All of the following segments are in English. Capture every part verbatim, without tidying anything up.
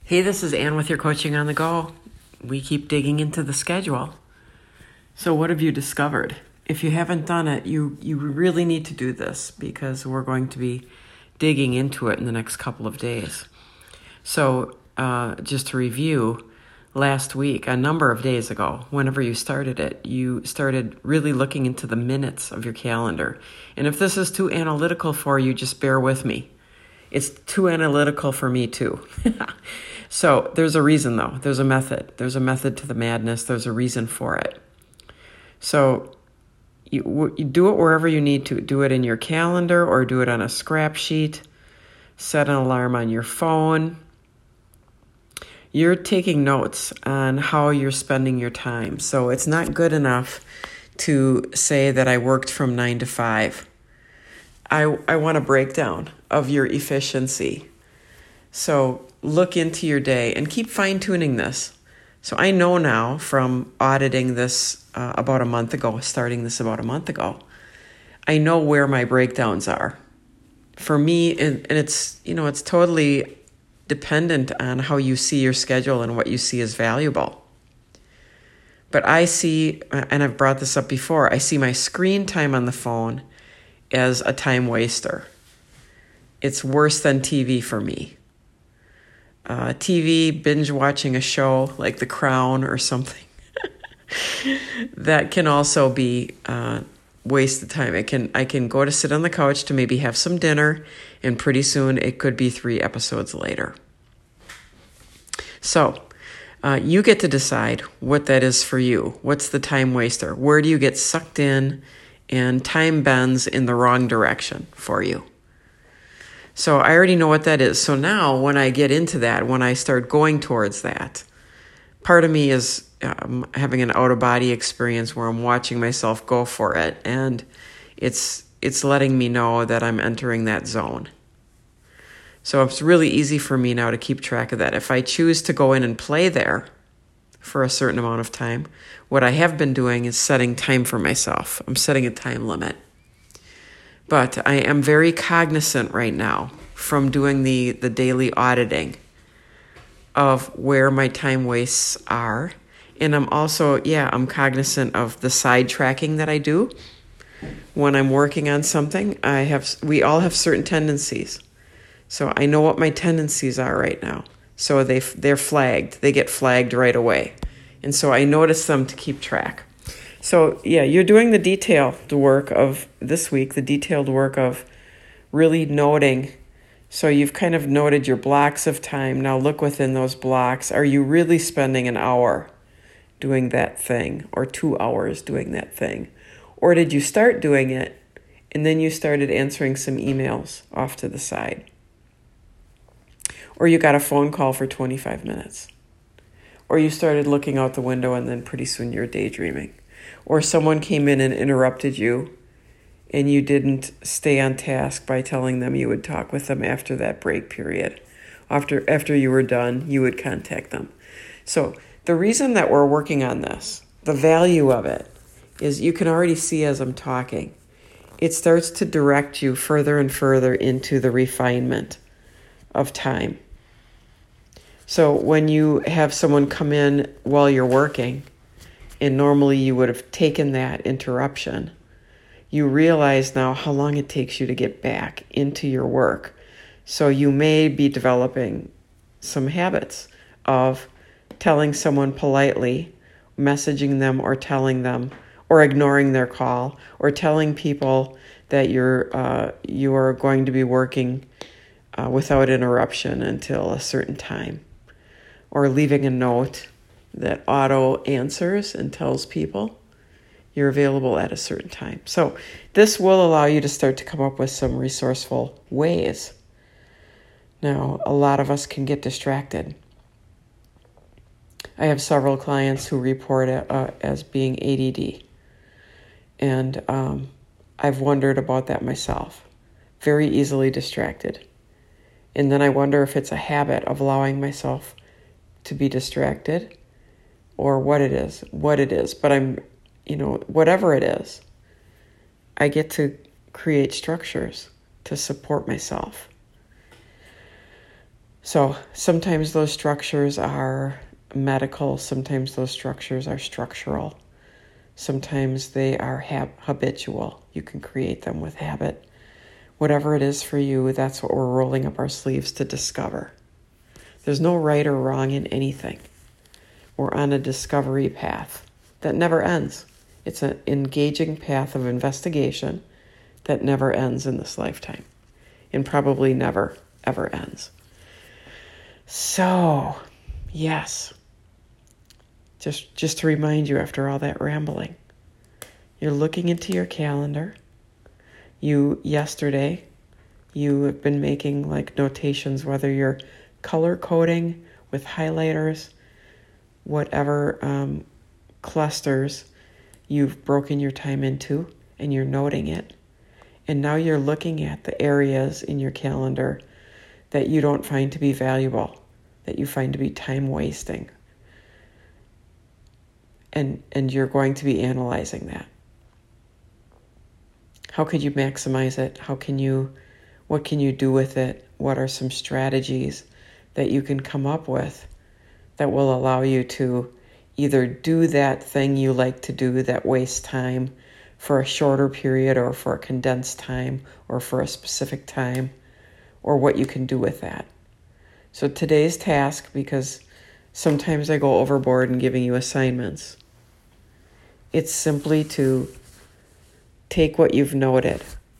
Hey, this is Ann with your Coaching on the Go. We keep digging into the schedule. So what have you discovered? If you haven't done it, you, you really need to do this because we're going to be digging into it in the next couple of days. So uh, just to review, last week, a number of days ago, whenever you started it, you started really looking into the minutes of your calendar. And if this is too analytical for you, just bear with me. It's too analytical for me too. So there's a reason though. There's a method. There's a method to the madness. There's a reason for it. So you, you do it wherever you need to. Do it in your calendar or do it on a scrap sheet. Set an alarm on your phone. You're taking notes on how you're spending your time. So it's not good enough to say that I worked from nine to five. I, I want a breakdown of your efficiency. So look into your day and keep fine-tuning this. So I know now from auditing this uh, about a month ago, starting this about a month ago, I know where my breakdowns are. For me, and, and it's, you know, it's totally dependent on how you see your schedule and what you see as valuable. But I see, and I've brought this up before, I see my screen time on the phone as a time waster. It's worse than T V for me. Uh, T V, binge watching a show like The Crown or something, that can also be uh, wasted time. It can I can go to sit on the couch to maybe have some dinner, and pretty soon it could be three episodes later. So uh, you get to decide what that is for you. What's the time waster? Where do you get sucked in and time bends in the wrong direction for you? So I already know what that is. So now when I get into that, when I start going towards that, part of me is um, having an out-of-body experience where I'm watching myself go for it. And it's it's letting me know that I'm entering that zone. So it's really easy for me now to keep track of that. If I choose to go in and play there for a certain amount of time, what I have been doing is setting time for myself. I'm setting a time limit. But I am very cognizant right now from doing the, the daily auditing of where my time wastes are. And I'm also, yeah, I'm cognizant of the sidetracking that I do. When I'm working on something, I have we all have certain tendencies. So I know what my tendencies are right now. So they, they're flagged. They get flagged right away. And so I notice them to keep track. So, yeah, you're doing the detailed work of this week, the detailed work of really noting. So you've kind of noted your blocks of time. Now look within those blocks. Are you really spending an hour doing that thing or two hours doing that thing? Or did you start doing it and then you started answering some emails off to the side? Or you got a phone call for twenty-five minutes? Or you started looking out the window and then pretty soon you're daydreaming? Or someone came in and interrupted you and you didn't stay on task by telling them you would talk with them after that break period. After after you were done, you would contact them. So the reason that we're working on this, the value of it, is you can already see as I'm talking, it starts to direct you further and further into the refinement of time. So when you have someone come in while you're working, and normally you would have taken that interruption, you realize now how long it takes you to get back into your work. So you may be developing some habits of telling someone politely, messaging them or telling them, or ignoring their call, or telling people that you're uh, you are going to be working uh, without interruption until a certain time, or leaving a note that auto answers and tells people you're available at a certain time. So this will allow you to start to come up with some resourceful ways. Now, a lot of us can get distracted. I have several clients who report uh, as being A D D. And um, I've wondered about that myself. Very easily distracted. And then I wonder if it's a habit of allowing myself to be distracted, or what it is, what it is. But I'm, you know, whatever it is, I get to create structures to support myself. So sometimes those structures are medical, sometimes those structures are structural, sometimes they are hab- habitual. You can create them with habit. Whatever it is for you, that's what we're rolling up our sleeves to discover. There's no right or wrong in anything. We're on a discovery path that never ends. It's an engaging path of investigation that never ends in this lifetime, and probably never, ever ends. So, yes, just, just to remind you after all that rambling, you're looking into your calendar. You, yesterday, you have been making like notations, whether you're color coding with highlighters, whatever um, clusters you've broken your time into, and you're noting it. And now you're looking at the areas in your calendar that you don't find to be valuable, that you find to be time wasting. And, and you're going to be analyzing that. How could you maximize it? How can you, what can you do with it? What are some strategies that you can come up with that will allow you to either do that thing you like to do that wastes time for a shorter period or for a condensed time or for a specific time, or what you can do with that. So today's task, because sometimes I go overboard in giving you assignments, it's simply to take what you've noted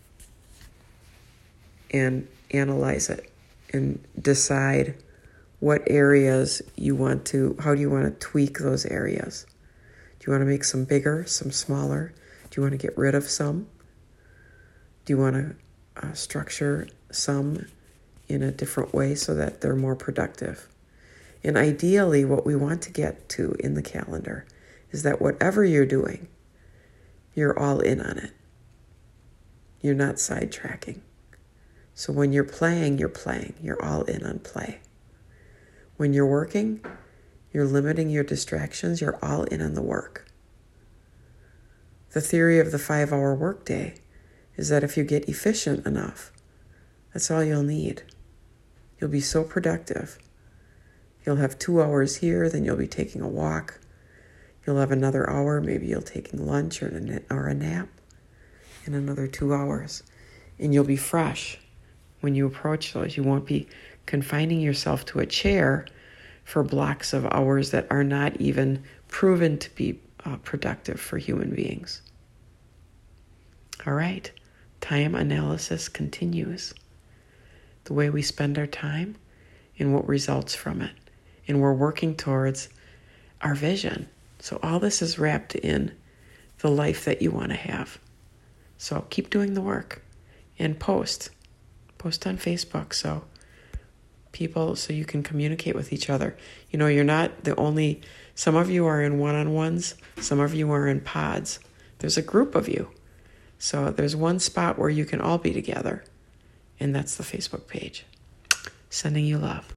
and analyze it and decide what areas you want to, how do you want to tweak those areas? Do you want to make some bigger, some smaller? Do you want to get rid of some? Do you want to uh, structure some in a different way so that they're more productive? And ideally, what we want to get to in the calendar is that whatever you're doing, you're all in on it. You're not sidetracking. So when you're playing, you're playing. You're all in on play. When you're working, you're limiting your distractions. You're all in on the work. The theory of the five-hour workday is that if you get efficient enough, that's all you'll need. You'll be so productive. You'll have two hours here, then you'll be taking a walk. You'll have another hour, maybe you'll taking lunch or a, or a nap, and another two hours. And you'll be fresh when you approach those. You won't be confining yourself to a chair for blocks of hours that are not even proven to be uh, productive for human beings. All right, time analysis continues. The way we spend our time and what results from it. And we're working towards our vision. So all this is wrapped in the life that you want to have. So keep doing the work and post. Post on Facebook so people, so you can communicate with each other. You know, you're not the only, some of you are in one-on-ones, some of you are in pods. There's a group of you. So there's one spot where you can all be together, and that's the Facebook page. Sending you love.